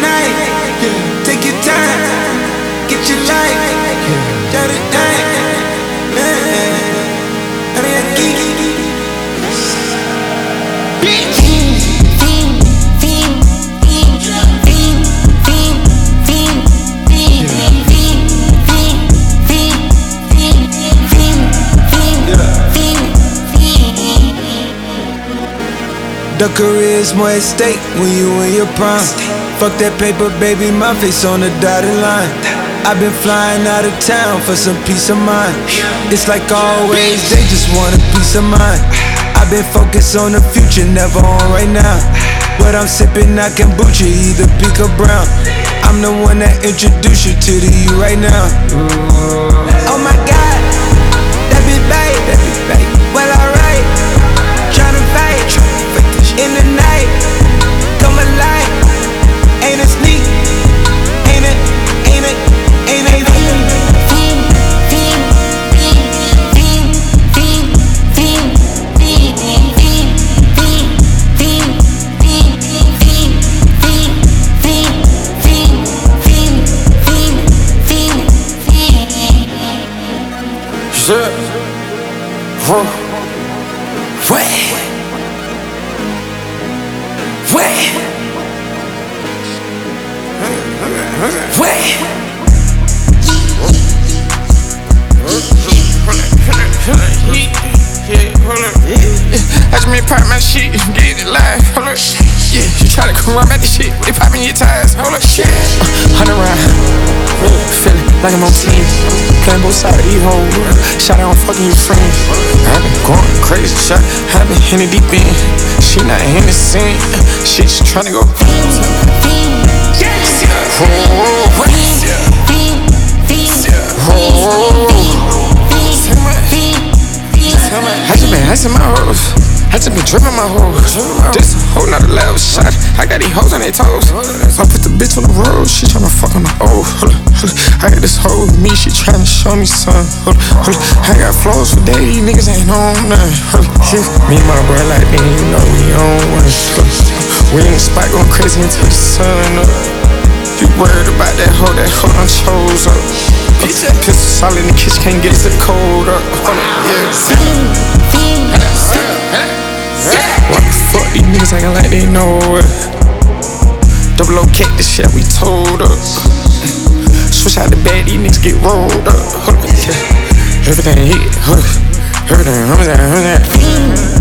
night, take your time, get your life, got it night, The career's more at stake when you in your prime. Fuck that paper, baby, my face on the dotted line. I've been flying out of town for some peace of mind. It's like always, they just want a peace of mind. I've been focused on the future, never on right now. What I'm sipping, I kombucha, either pink or brown. I'm the one that introduced you to the you right now. Oh my God, that be babe, well alright. Tryna fight in the night, come alive. Ain't it sneak? Ain't it? I just been pop my shit, get it live, hold up. Yeah, you try to come around at this shit, they poppin' your tires, hold up. Shit, 100 round, feeling like I'm on team, playing both sides of these hoes. Shot out, I'm fucking your friends. I been going crazy, shot, I been in the deep end. She not in the scene, she just tryna go. I just been my hoes. I just been drippin' my hoes. This a whole nother level shot. I got these hoes on their toes. I put the bitch on the road. She tryna fuck on the old. I got this hoe with me. She tryna show me something. I got flows for days. Niggas ain't on nothing. Me and my bro like me, you know we on one. We in the spot going crazy until the sun up. You worried about that hoe done chose up. Pistol solid in the kitchen, can't get us the cold up. Why the fuck these niggas actin' like they know it? Double O cake, this shit we told up. Switch out the bag, these niggas get rolled up. Everything hit, everything,